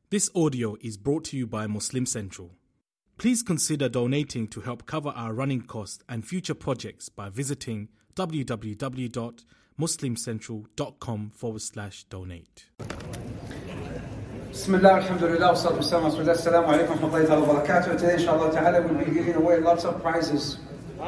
This audio is brought to you by Muslim Central. Please consider donating to help cover our running costs and future projects by visiting www.muslimcentral.com/donate. Bismillah, alhamdulillah, wassalatu wassalamu ala rasulillah. Assalamu alaikum wa rahmatullahi wa barakatuh. Today, inshallah ta'ala, we'll be giving away lots of prizes.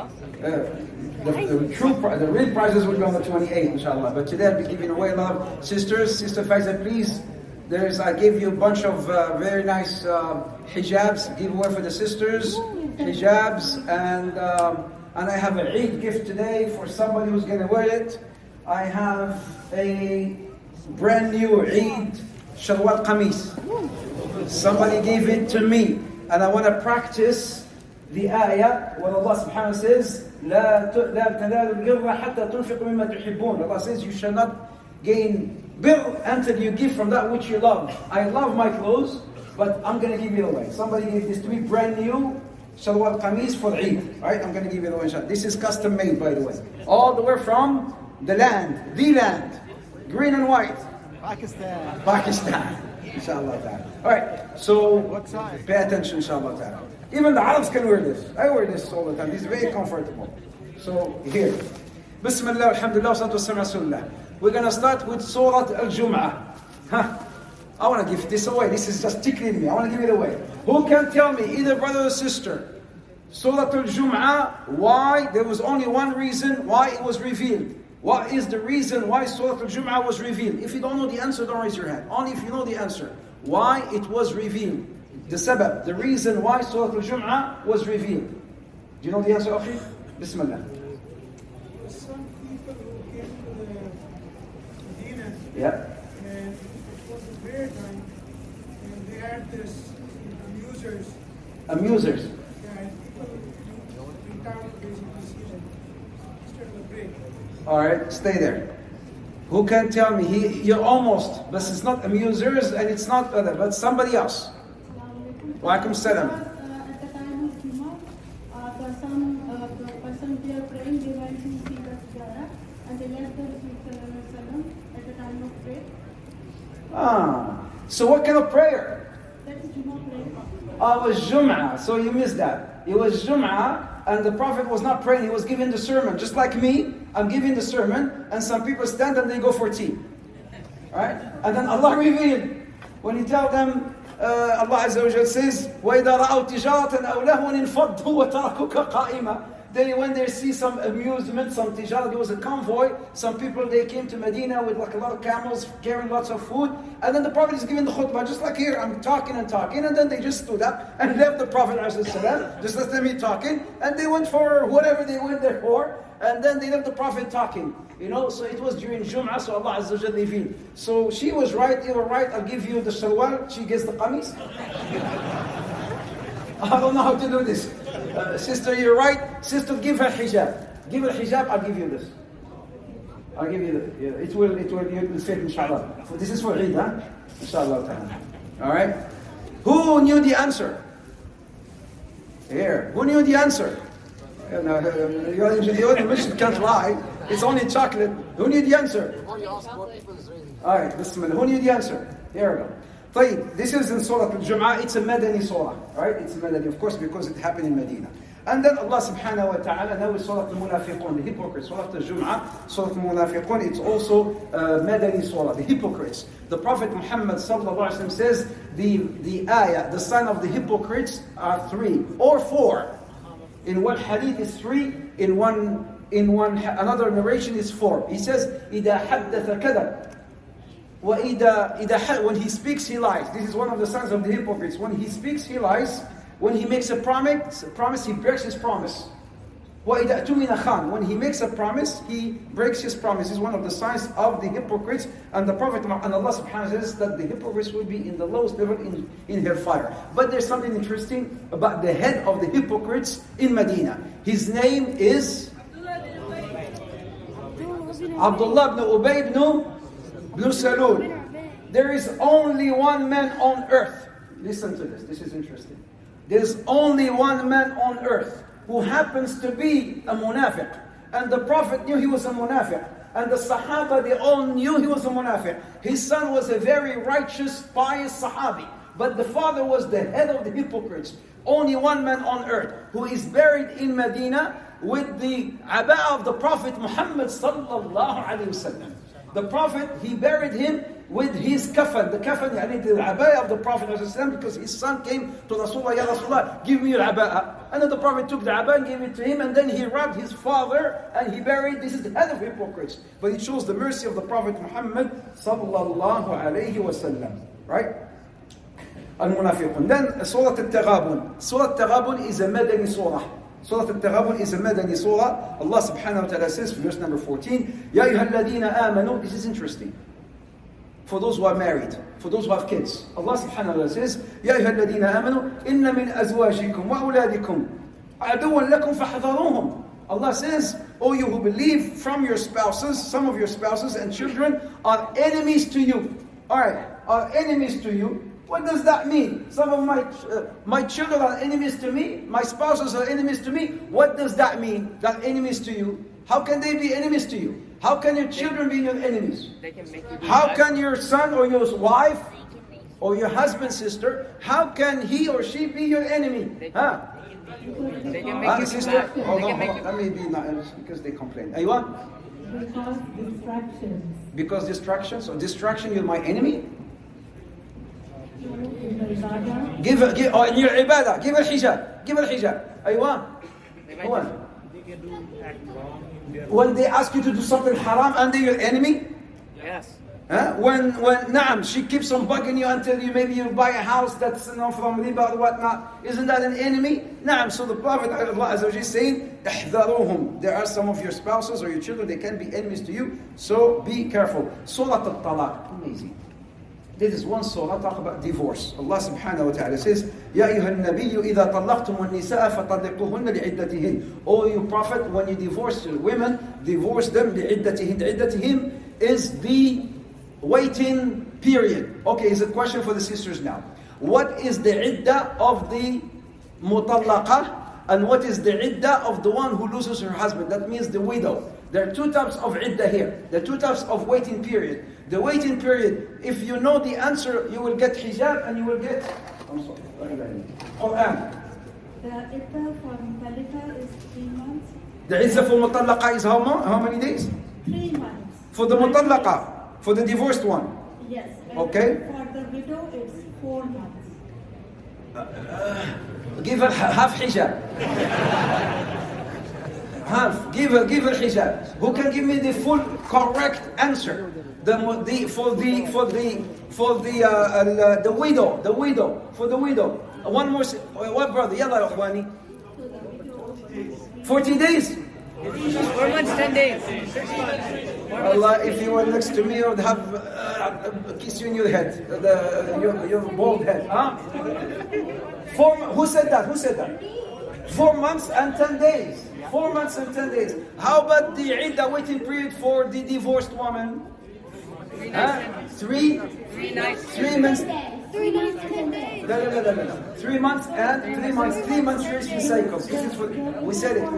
The real prizes will be on the 28th, inshallah. But today, I'll be giving away a lot of sisters. Sister Faiza, please. I gave you a bunch of very nice hijabs, giveaway for the sisters, hijabs, and I have an Eid gift today for somebody who's going to wear it. I have a brand new Eid Shalwal Qamis. Somebody gave it to me, and I want to practice the ayah where Allah subhanahu wa ta'ala says, لا تنالوا البر حتى تنفقوا مما تحبون. Allah says, you shall not gain birr until you give from that which you love. I love my clothes, but I'm going to give it away. Somebody gave this to me, brand new Shalwal Qamis for Eid. Right? I'm going to give it away, inshallah. This is custom made, by the way. All the way from the land, green and white. Pakistan. Inshallah ta'ala. Alright, so pay attention, inshallah ta'ala. Even the Arabs can wear this. I wear this all the time. This is very comfortable. So here. Bismillah, alhamdulillah, salatu wassalamu ala rasulillah. We're going to start with Surah Al-Jum'ah. I want to give this away. This is just tickling me. I want to give it away. Who can tell me, either brother or sister, Surah Al-Jum'ah, why there was only one reason why it was revealed? What is the reason why Surah Al-Jum'ah was revealed? If you don't know the answer, don't raise your hand. Only if you know the answer. Why it was revealed. The sabab, the reason why Surah Al-Jum'ah was revealed. Do you know the answer, Akhi? Bismillah. Some people who came to the Medina, Yeah. and it was a prayer time, and they had this Amusers. Yeah, and people in town basically see them instead of the break. Alright, stay there. Who can tell me? You're almost, but it's not amusers and it's not other, but somebody else. Walaikum salam. At the time of Jummah, the person they are praying, they went to see the Sujada and they left the Rasul at the time of prayer. So what kind of prayer? That is Jummah prayer. It was Jum'ah, so you missed that. It was Jum'ah, and the Prophet was not praying, he was giving the sermon. Just like me, I'm giving the sermon, and some people stand and they go for tea. Right? And then Allah revealed, when He tell them, Allah Azza wa Jal says, وَإِذَا رَأَوْا تِجَارَةً أَوْ لَهْوًا انْفَضُّوا وَتَرَكُوكَ قَائِمًا. Then when they see some amusement, some tijara, there was a convoy, some people, they came to Medina with like a lot of camels, carrying lots of food, and then the Prophet is giving the khutbah, just like here, I'm talking, and then they just stood up and left the Prophet ﷺ, just let me talking, and they went for whatever they went there for, and then they left the Prophet talking. So it was during Jum'ah, so Allah Azza wa Jalla revealed. So she was right, they were right, I'll give you the shalwal, she gets the qamis. I don't know how to do this. Sister, you're right. Sister, give her hijab. Give her hijab, I'll give you this. I'll give you the, it will fit, inshallah. This is for Eid, huh? Inshallah ta'ala. Alright? Who knew the answer? Here. Who knew the answer? The mission can't lie. It's only chocolate. Who knew the answer? Alright, Bismillah. Who knew the answer? Here we go. This is in Surah Al-Jum'ah. It's a Madani surah, right? It's a Madani, of course, because it happened in Medina. And then Allah subhanahu wa ta'ala, now is Surah Al-Munafiqun, the hypocrites. Surah Al-Jum'ah, Surah Al-Munafiqun, it's also Madani surah, the hypocrites. The Prophet Muhammad sallallahu alaihi wasallam says the ayah, the sign of the hypocrites are 3 or 4. In one hadith is 3, in one another narration is 4. He says, إِذَا حَدَّثَ كَذَبَ. When he speaks, he lies. This is one of the signs of the hypocrites. When he speaks, he lies. When he makes a promise, he breaks his promise. When he makes a promise, he breaks his promise. This is one of the signs of the hypocrites. And the Prophet and Allah subhanahu wa ta'ala says that the hypocrites will be in the lowest level in hellfire. But there's something interesting about the head of the hypocrites in Medina. His name is Abdullah ibn Ubay ibn Salul. There is only one man on earth. Listen to this. This is interesting. There's only one man on earth who happens to be a munafiq. And the Prophet knew he was a munafiq. And the Sahaba, they all knew he was a munafiq. His son was a very righteous, pious Sahabi. But the father was the head of the hypocrites. Only one man on earth who is buried in Medina with the aba'ah of the Prophet Muhammad sallallahu alayhi wasallam. The Prophet, he buried him with his kafan. The kafan, the aba'ah of the Prophet ﷺ, because his son came to Rasulullah, Ya Rasulullah, give me your aba'ah. And then the Prophet took the aba'ah and gave it to him, and then he wrapped his father and he buried. This is the head of hypocrites. But it shows the mercy of the Prophet Muhammad sallallahu alayhi wasallam. Right? Al-Munafiqun. Then Surah Al-Taghabun. Surah Al-Taghabun is a Madani surah. Surah Al-Taghabun is a Madani surah. Allah subhanahu wa ta'ala says, verse number 14, Ya ayyuhalladhina amanu. This is interesting. For those who are married, for those who have kids. Allah subhanahu wa ta'ala says, Ya ayyuhalladhina amanu, inna min azwajikum wa awladikum aduwan lakum fahdharuhum. Allah says, O you who believe, from your spouses, some of your spouses and children are enemies to you. Alright, are enemies to you. What does that mean? Some of my children are enemies to me. My spouses are enemies to me. What does that mean? That enemies to you? How can they be enemies to you? How can your children be your enemies? How can your son or your wife or your husband, sister, how can he or she be your enemy? Huh? They can make you sister? do Hold on. That may be not because they complain. Aywa? Because distractions. Because distractions? So distraction, you're my enemy? Give in your ibadah, give al-hijab. Give al-hijab. Aywa? Go on. When they ask you to do something haram and they're your enemy? Yes. When she keeps on bugging you until maybe you buy a house that's from riba or whatnot, isn't that an enemy? So the Prophet Allah Azza wa Jalla is saying, احذروهم. There are some of your spouses or your children, they can be enemies to you, so be careful. Surah Al-Talaq, amazing. This is one surah talk about divorce. Allah subhanahu wa ta'ala says, Ya ayyuhan nabiyyu idha talaqtumun nisaa fatalliquhunna li'iddatihin. O you Prophet, when you divorce your women, divorce them li'iddatihin. Li'iddatihin is the waiting period. Okay, is a question for the sisters now. What is the iddah of the mutallaqah? And what is the iddah of the one who loses her husband? That means the widow. There are two types of iddah here. There are two types of waiting period. The waiting period, if you know the answer, you will get hijab and you will get Quran. The iddah for mutallaqah is 3 months. The iddah for mutallaqah is how many days? 3 months. For the mutallaqah, for the divorced one. Yes. Okay. For the widow, it's 4 months. Give her half hijab. Half. Give her hijab. Who can give me the full correct answer? For the widow. One more. What brother? Yalla Ikhwani. 40 days. 4 months, 10 days. Allah, if you were next to me, I would have kiss you in your head, your bald head. Huh? Who said that? 4 months and 10 days. 4 months and 10 days. How about the iddah waiting period for the divorced woman? 3 nights. 3 nights. 3 months. 3 months, 10 days. No. 3 months and 3 months. 3 menstruation cycles. We said it.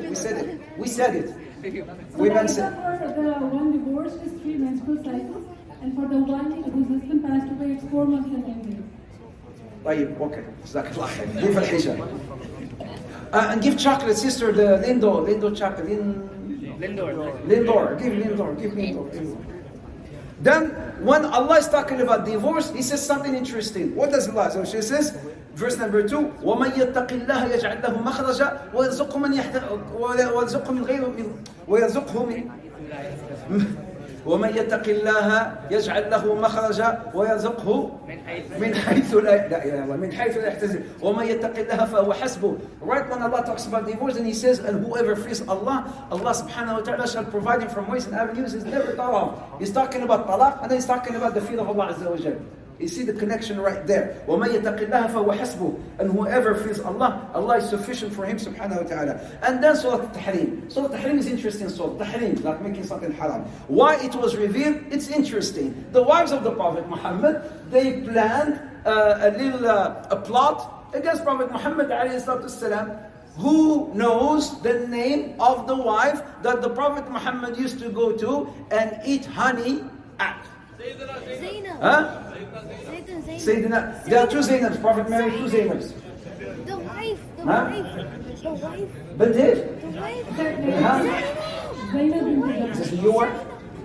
We mentioned. For the one divorced is 3 menstrual cycles, and for the one whose husband passed away, it's 4 months and 10 days. طيب, okay. جزاك الله خير. Give al-hijab. And give chocolate, sister, the Lindor chocolate. Lindor. Give Lindor. Then, when Allah is talking about divorce, He says something interesting. What does Allah say? She says, verse number 2, وَمَنْ يَتَّقِ اللَّهَ يَجْعَلْ لَهُ مَخْرَجًا وَمَنْ يَتَّقِ اللَّهَ يَجْعَلْ لَهُ مَخْرَجًا وَيَرْزُقْهُ من حيث لا يحتسب وَمَنْ يَتَّقِ اللَّهَ فَهُوَ حَسْبُهُ. Right when Allah talks about divorce, and He says, and whoever fears Allah subhanahu wa ta'ala shall provide him from ways and avenues is never thought of. He's talking about talaq, and then He's talking about the fear of Allah Azza wa Jalla. You see the connection right there. وَمَنْ يَتَقِ اللَّهَ فَهُوَ حَسْبُهُ. And whoever fears Allah, Allah is sufficient for him subhanahu wa ta'ala. And then Surah Al-Tahrim. Surah Al-Tahrim is interesting. Surah Al-Tahrim, like making something haram. Why it was revealed? It's interesting. The wives of the Prophet Muhammad, they planned a plot against Prophet Muhammad alayhi salatu wasalam. Who knows the name of the wife that the Prophet Muhammad used to go to and eat honey at? Zainab. Huh? Sayyidina, there are two Zainabs. Prophet married two Zainabs. The wife. Huh? The wife. But did? The wife. Huh? Is this your wife?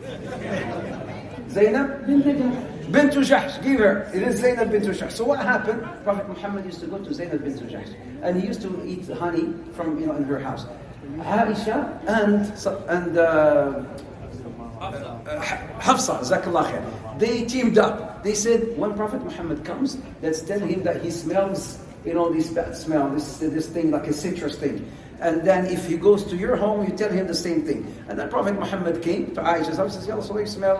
Zainab? Bint Jahsh, give her. It is Zainab bint Jahsh. So what happened? Prophet Muhammad used to go to Zainab bint Jahsh, and he used to eat honey from in her house. Aisha and Hafsa, Zakallah khair, they teamed up. They said, when Prophet Muhammad comes, let's tell him that he smells, this bad smell, this thing like a citrus thing. And then if he goes to your home, you tell him the same thing. And then Prophet Muhammad came to Aisha's house and says, Ya Rasulullah, you smell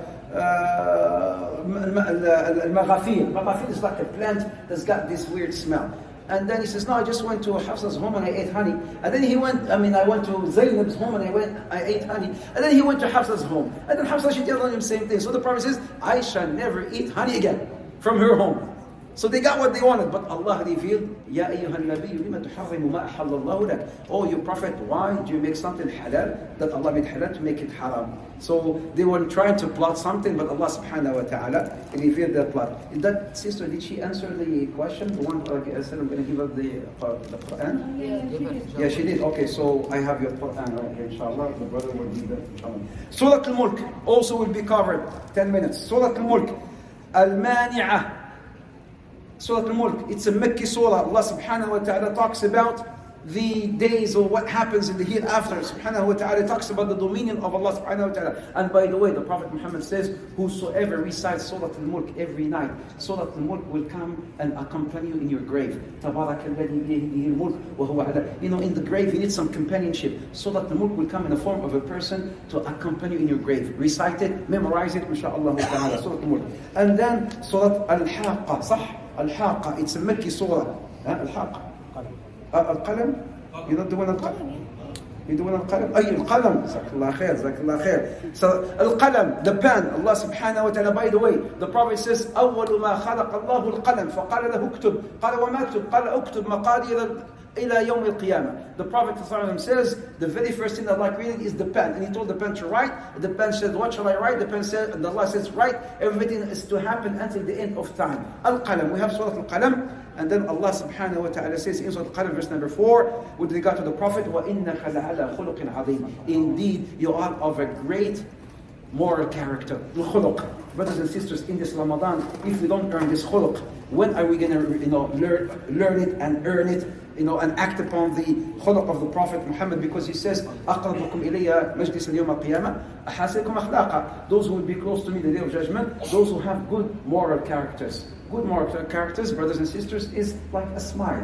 al-maghafir. Maghafir is like a plant that's got this weird smell. And then he says, no, I just went to Hafsa's home and I ate honey. And then I went to Zainab's home and I ate honey. And then he went to Hafsa's home. And then Hafsa, she told him the same thing. So the Prophet says, I shall never eat honey again from her home. So they got what they wanted, but Allah revealed, Ya ayyuhan nabiyyu lima tuharrimu ma ahallallahu lak. Oh, you Prophet, why do you make something halal that Allah made halal to make it haram? So they were trying to plot something, but Allah subhanahu wa ta'ala revealed that plot. That sister, did she answer the question? The one I said I'm going to give her the Quran? Yeah, she did. Okay, so I have your Quran, okay, inshallah. The brother will be there, inshallah. Surah Al-Mulk also will be covered, 10 minutes. Surah Al-Mulk, Al-Mani'ah. Surah Al-Mulk, it's a Mekki surah. Allah subhanahu wa ta'ala talks about the days or what happens in the hereafter. Subhanahu wa ta'ala talks about the dominion of Allah subhanahu wa ta'ala. And by the way, the Prophet Muhammad says, whosoever recites Surah Al-Mulk every night, Surah Al-Mulk will come and accompany you in your grave. In the grave you need some companionship. Surah Al-Mulk will come in the form of a person to accompany you in your grave. Recite it, memorize it, inshaAllah ta'ala. Surah Al-Mulk. And then Surah Al-Haqqa, صح? Al-Haqqa, it's a Mekki surah. Al-Haqqa. Al-Qalam? You don't do one Al-Qalam? You do one Al-Qalam? Al-Qalam. Jazakallah khair, Jazakallah khair. So, Al-Qalam, the pen, Allah subhanahu wa ta'ala, by the way, the Prophet says, أول ما خلق الله القلم فقال له اكتب. قال وما اكتب؟ قال اكتب مقادير إلى يوم القيامة. The Prophet says, the very first thing that Allah created is the pen. And he told the pen to write. The pen said, what shall I write? The pen said, and Allah says, write. Everything is to happen until the end of time. Al-Qalam. We have Surah Al-Qalam. And then Allah subhanahu wa ta'ala says in Surah Al-Qalam, verse number 4, with regard to the Prophet, وَإِنَّكَ لَعَلَى خُلُقٍ عَظِيمٍ. Indeed, you are of a great moral character. Al-Khuluq. Brothers and sisters, in this Ramadan, if we don't earn this khuluq, when are we going to learn it and earn it, and act upon the khuluq of the Prophet Muhammad? Because he says, أَقْرَبُكُمْ إِلَيَّ مَجْلِسًا يَوْمَ الْقِيَامَةِ أَحَاسِنُكُمْ أَخْلَاقًا. Those who will be close to me the day of judgment, those who have good moral characters. Good moral characters, brothers and sisters, is like a smile.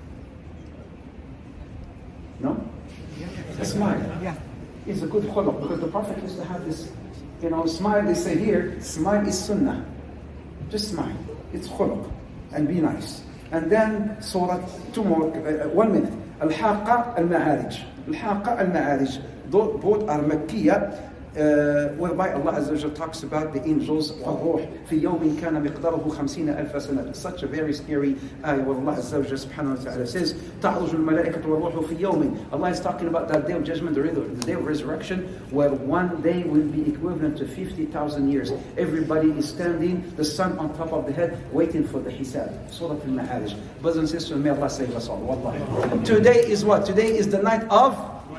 No? A smile. Yeah. It's a good khuluq, because the Prophet used to have this, smile. They say here, smile is sunnah. Just smile. It's khuluq. And be nice. And then surah, 1 minute. Al-Haqqa Al-Ma'arij. Al-Haqqa Al-Ma'arij. Both are Makkiyah, whereby Allah Azza wa Jalla talks about the angels. Ar-Ruh fi yawmin kana miqdaruhu 50,000 sanah. It's such a very scary ayah where Allah Azza wa Jalla subhanahu wa ta'ala says, ta'ruju al-malaikatu war-ruhu fi yawmin. Allah is talking about that day of judgment, the day of resurrection, where one day will be equivalent to 50,000 years. Everybody is standing, the sun on top of the head, waiting for the hisab. Surah Al-Ma'arij. Brothers and sisters, may Allah save us all. Wallahi. Today is what? Today is the night of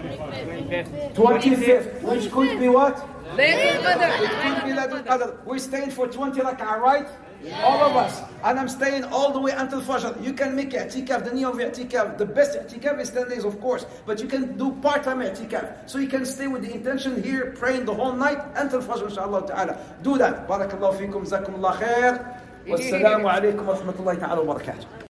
25th, which could be what? Laylatul Qadr. It could be Laylatul Qadr. We're staying for 20 rak'ah, right? Yeah. All of us. And I'm staying all the way until Fajr. You can make i'tikaf, the niyah of i'tikaf. The best i'tikaf is 10 days, of course. But you can do part-time i'tikaf. So you can stay with the intention here, praying the whole night until Fajr, inshallah ta'ala. Do that. Barakallahu feekum, jazakumullah khair. Wassalamu alaikum wa rahmatullahi ta'ala wa barakatuh.